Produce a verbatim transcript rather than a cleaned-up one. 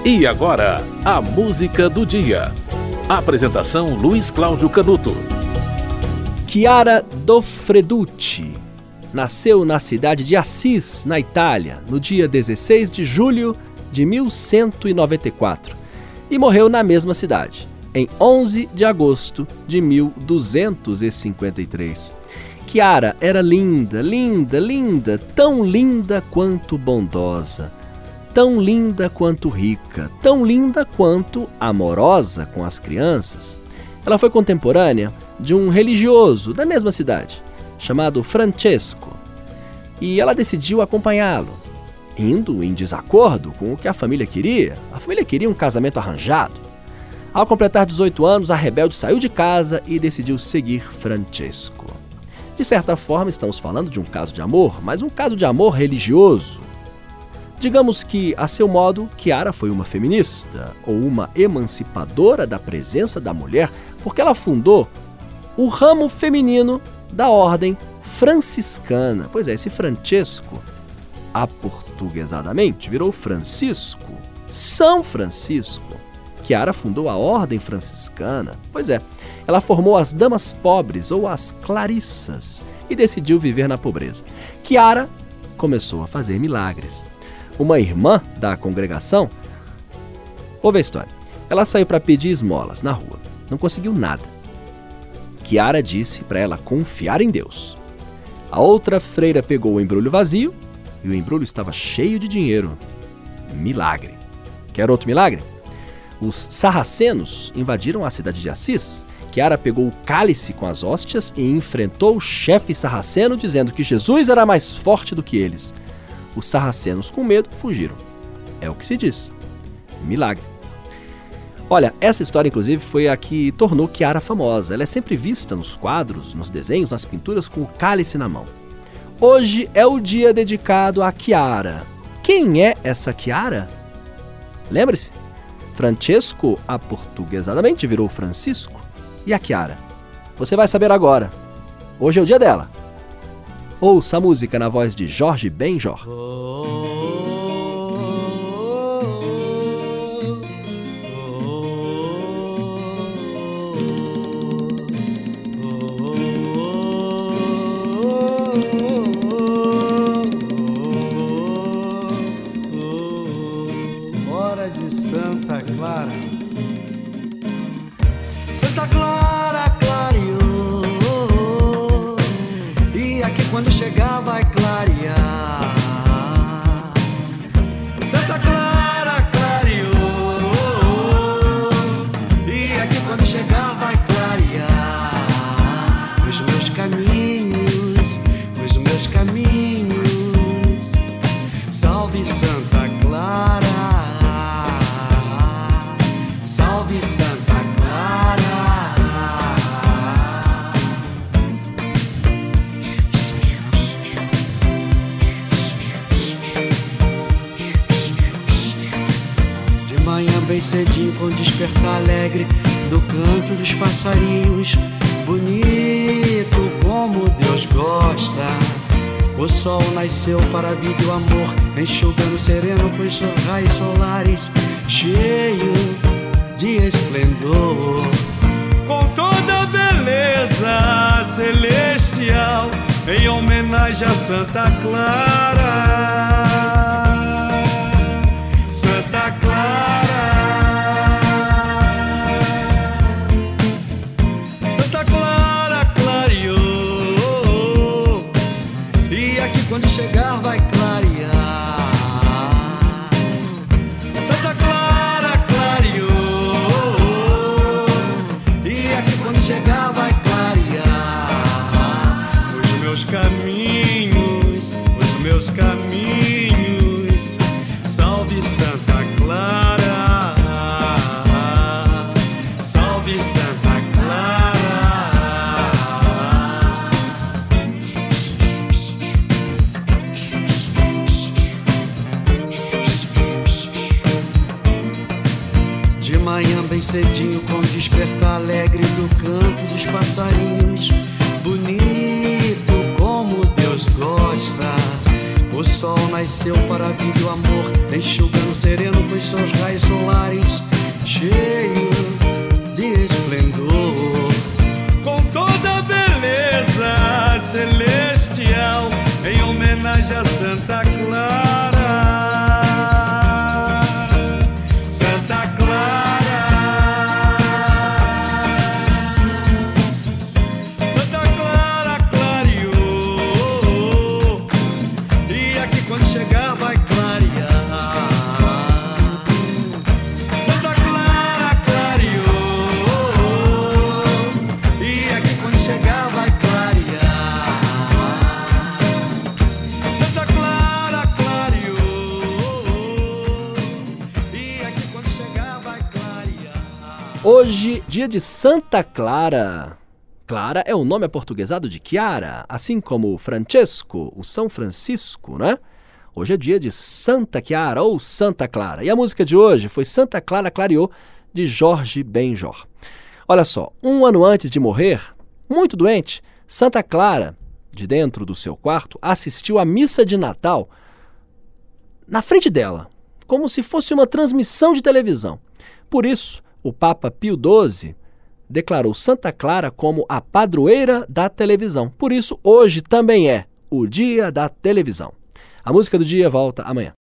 E agora, a música do dia. Apresentação Luiz Cláudio Canuto. Chiara Dofreducci nasceu na cidade de Assis, na Itália, no dia dezesseis de julho de mil cento e noventa e quatro e morreu na mesma cidade, em onze de agosto de mil duzentos e cinquenta e três. Chiara era linda, linda, linda, tão linda quanto bondosa, tão linda quanto rica, tão linda quanto amorosa com as crianças. Ela foi contemporânea de um religioso da mesma cidade, chamado Francesco, e ela decidiu acompanhá-lo, indo em desacordo com o que a família queria. A família queria um casamento arranjado. Ao completar dezoito anos, a rebelde saiu de casa e decidiu seguir Francesco. De certa forma, estamos falando de um caso de amor, mas um caso de amor religioso. Digamos que, a seu modo, Chiara foi uma feminista ou uma emancipadora da presença da mulher, porque ela fundou o ramo feminino da ordem franciscana. Pois é, esse Francesco, aportuguesadamente, virou Francisco, São Francisco. Chiara fundou a ordem franciscana. Pois é, ela formou as damas pobres ou as clarissas e decidiu viver na pobreza. Chiara começou a fazer milagres. Uma irmã da congregação, ouve a história, ela saiu para pedir esmolas na rua, não conseguiu nada. Chiara disse para ela confiar em Deus. A outra freira pegou o embrulho vazio e o embrulho estava cheio de dinheiro. Milagre. Quer outro milagre? Os sarracenos invadiram a cidade de Assis. Chiara pegou o cálice com as hóstias e enfrentou o chefe sarraceno, dizendo que Jesus era mais forte do que eles. Os sarracenos, com medo, fugiram. É o que se diz. Milagre. Olha, essa história, inclusive, foi a que tornou Chiara famosa. Ela é sempre vista nos quadros, nos desenhos, nas pinturas, com o cálice na mão. Hoje é o dia dedicado a Chiara. Quem é essa Chiara? Lembre-se, Francesco, aportuguesadamente, virou Francisco. E a Chiara? Você vai saber agora. Hoje é o dia dela. Ouça a música na voz de Jorge Benjor. Hora de Santa Clara. Santa Clara clareou, e aqui quando chegar vai clarear. Santa Clara clareou, e aqui quando chegar vai clarear. Os meus caminhos, os meus caminhos. Salve Santa Clara, salve Santa Clara. De manhã bem cedinho, com despertar alegre do canto dos passarinhos, bonito como Deus gosta. O sol nasceu para a vida e o amor, enxugando sereno com os seus raios solares, cheio de esplendor. Com toda a beleza celestial, em homenagem a Santa Clara. Santa Clara, Santa Clara clareou, e aqui quando chegar vai clarear. Santa Clara clareou, e aqui quando chegar vai clarear. Os meus caminhos, os meus caminhos. Salve Santa Clara, salve Santa Clara. De manhã bem cedinho, com despertar alegre do canto dos passarinhos, bonito como Deus gosta. O sol sol nasceu para a vida e o amor, enxugando sereno com os seus raios solares, cheio de esplendor, com toda a beleza celestial, em homenagem a Santa Clara. Santa Clara, Santa Clara clareou, e aqui quando chegar vai clarear. Santa Clara clareou, e aqui quando chegar vai clarear. Santa Clara clareou, e aqui quando chegar vai clarear. Hoje, dia de Santa Clara. Clara é o nome aportuguesado de Chiara, assim como Francesco, o São Francisco, né? Hoje é dia de Santa Chiara ou Santa Clara. E a música de hoje foi Santa Clara Clareou, de Jorge Benjor. Olha só, um ano antes de morrer, muito doente, Santa Clara, de dentro do seu quarto, assistiu à missa de Natal na frente dela, como se fosse uma transmissão de televisão. Por isso, o Papa Pio doze declarou Santa Clara como a padroeira da televisão. Por isso, hoje também é o dia da televisão. A música do dia volta amanhã.